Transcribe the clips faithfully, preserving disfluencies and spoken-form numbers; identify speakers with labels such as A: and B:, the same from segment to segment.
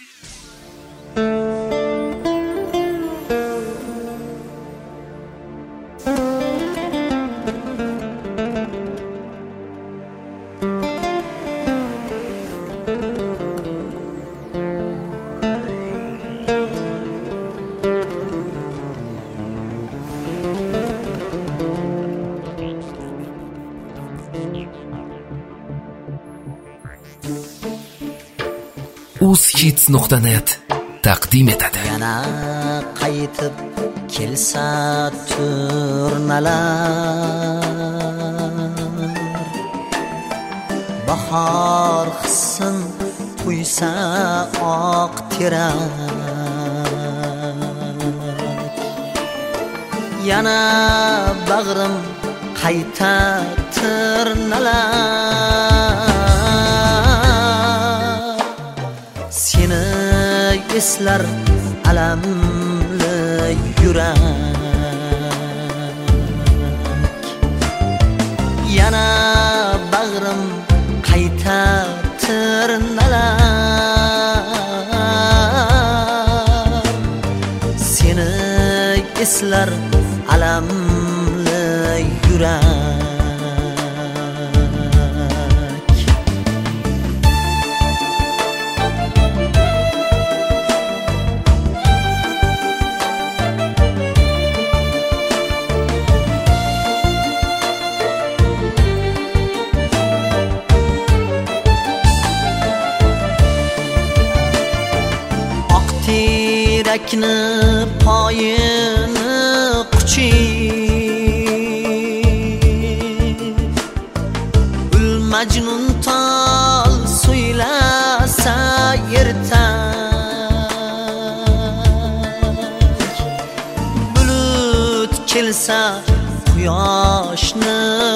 A: uzhits nuqta net taqdim etadi.
B: Yana qaytib kelsa turnalar, bahor hissin tuysa oq terak. Yana bag'rim qayta tirnalar, seni eslar alamli yurak. Yana bag'rim qayta tirnalar, seni eslar alamli yurak. Terakni poyini quchib, ul majnun tol suylasa ertak. Bulut kelsa quyoshni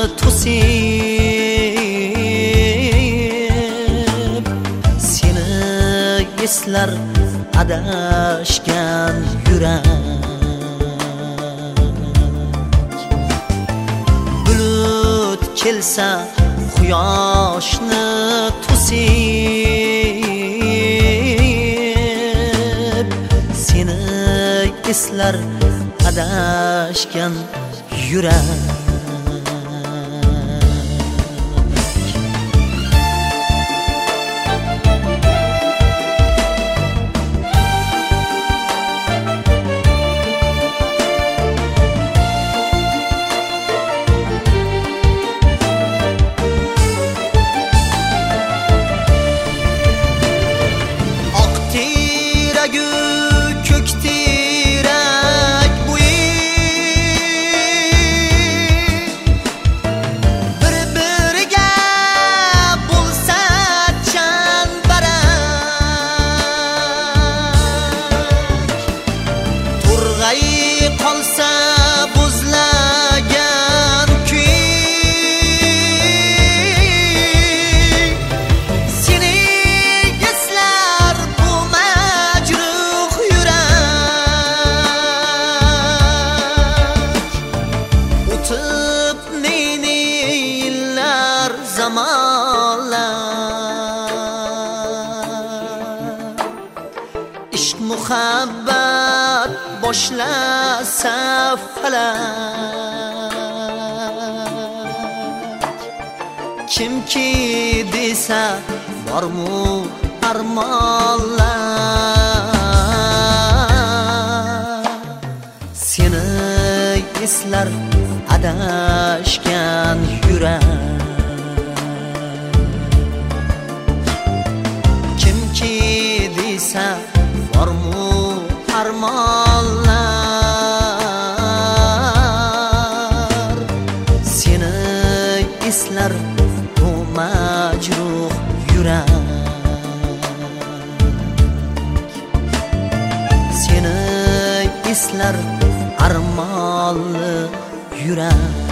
B: to'sib, seni eslar adashgan yurak. Bulut kelsa quyoshni to'sib, seni eslar adashgan yurak. Qolsa buzlagan kuy, seni eslar bu majruh yurak. O'tib ne-ne yillar zamonlar, ishq muhabbat boshlasa falak. Kimki desa bormu armonlar, seni eslar adashgan yurak. Kimki desa bormu armonlar, seni eslar bu majruh yurak. Seni eslar armonli yurak.